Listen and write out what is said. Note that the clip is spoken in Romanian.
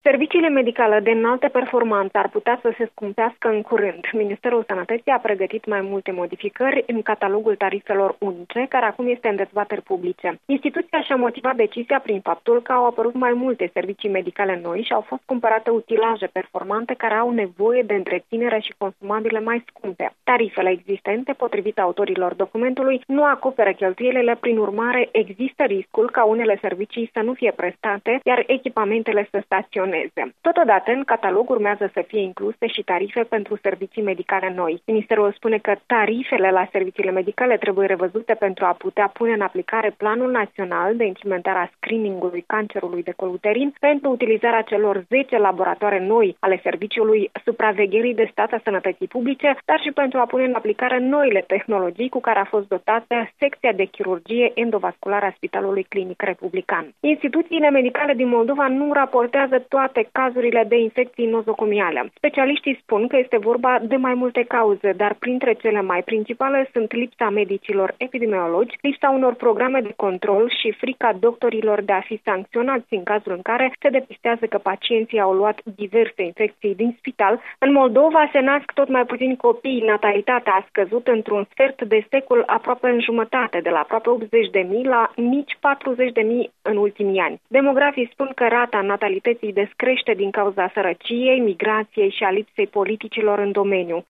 Serviciile medicale de înaltă performanță ar putea să se scumpească în curând. Ministerul Sănătății a pregătit mai multe modificări în catalogul tarifelor unice, care acum este în dezbateri publice. Instituția și-a motivat decizia prin faptul că au apărut mai multe servicii medicale noi și au fost cumpărate utilaje performante care au nevoie de întreținere și consumabile mai scumpe. Tarifele existente, potrivit autorilor documentului, nu acoperă cheltuielile, prin urmare există riscul ca unele servicii să nu fie prestate, iar echipamentele să staționeze. Totodată, în catalog urmează să fie incluse și tarife pentru servicii medicale noi. Ministerul spune că tarifele la serviciile medicale trebuie revăzute pentru a putea pune în aplicare Planul Național de implementare a screeningului cancerului de col uterin pentru utilizarea celor 10 laboratoare noi ale Serviciului Supravegherii de Stat a Sănătății Publice, dar și pentru a pune în aplicare noile tehnologii cu care a fost dotată secția de chirurgie endovasculară a Spitalului Clinic Republican. Instituțiile medicale din Moldova nu raportează toate cazurile de infecții nozocomiale. Specialiștii spun că este vorba de mai multe cauze, dar printre cele mai principale sunt lipsa medicilor epidemiologi, lipsa unor programe de control și frica doctorilor de a fi sancționați în cazul în care se depistează că pacienții au luat diverse infecții din spital. În Moldova se nasc tot mai puțini copii, natalitatea a scăzut într-un sfert de secol aproape în jumătate, de la aproape 80.000 la nici 40.000 în ultimii ani. Demografii spun că rata natalității descrește din cauza sărăciei, migrației și a lipsei politicilor în domeniu.